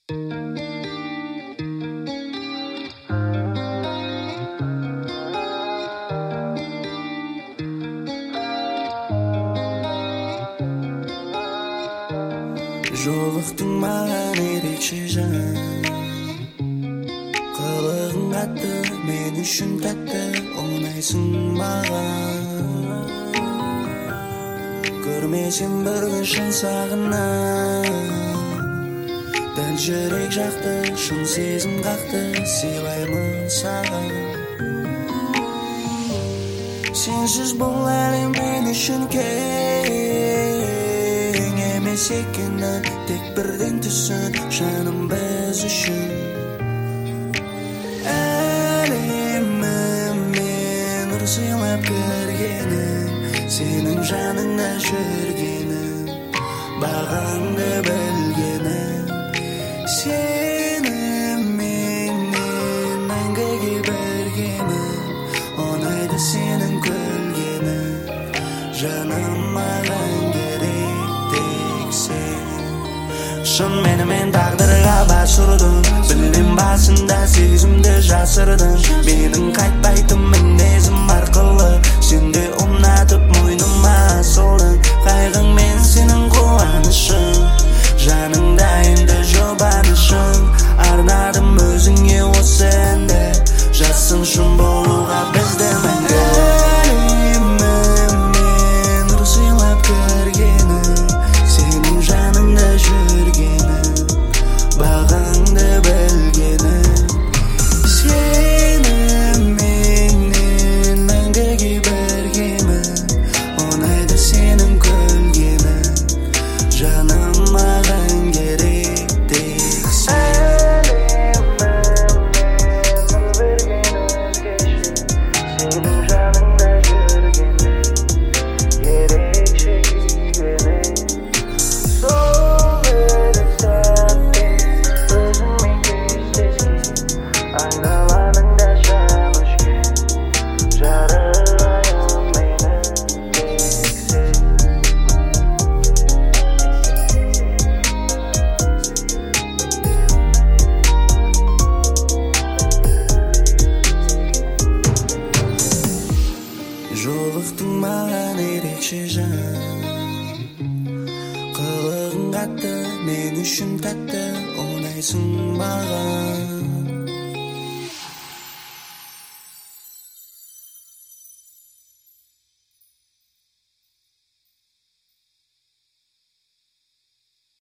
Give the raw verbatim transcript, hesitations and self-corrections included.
Жолықтың маған ерекше жан, қылығың қатты, мен үшін тәтті, ұнайсың маған. Көрмесем бір күн шын сағынам, дәл жүрек жақты, шын сезім қақты, сыйлаймын саған. Сенсіз бұл әлем мен үшін кең емес екені, тек бірден түсін жаным біз үшін. Әлеміме нұр сыйлап кіргенім, сенің жаныңда жүргенім, бағаңды білгенім. Сені менен мәңгіге біргемін, ұнайды сенің күлгенің, жаным маған керек тек сен. Шын менімен тағдырға бас ұрдың, білем басында сезімді жасырдың. Менің қайтпайтын мінезім арқылы сенде ұнатып мойныма асылдың. Қайғыңмен сенің қуанышың, жаныңда енді жұбанышың. Арнадым өзіңе осы әнді, жазсын шын болуға бізді мәңгі. Әлеміме нұр сыйлап кіргенім, сенің жаныңда жүргенім, бағаңды білгенім. Сені менен мәңгіге біргемін, ұнайды сенің күлгенің, жаным маған керек тек сен. Сенің жаныңда жүргенім, ерекше күйгенім. Сол бір сәтте өзіңмен кездескен, айналаныңда жан өшкен, жарығым менің тек сен. Жолықтың маған ерекше жан, қылығың қатты, мен үшін тәтті, ұнайсың маған.